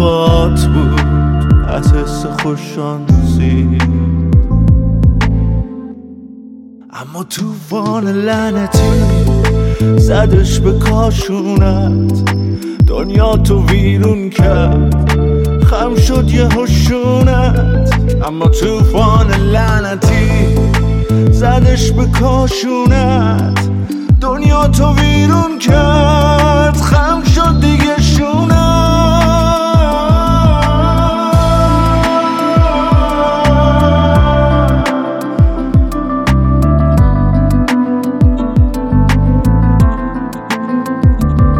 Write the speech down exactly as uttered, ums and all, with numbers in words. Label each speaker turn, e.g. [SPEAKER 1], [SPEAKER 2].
[SPEAKER 1] حرفات بود از حس خوششانسی، اما توفان لعنتی زدش به کاشونت، دنیا تو ویرون کرد، خم شد یه هشونت. اما توفان لعنتی زدش به کاشونت، دنیا تو ویرون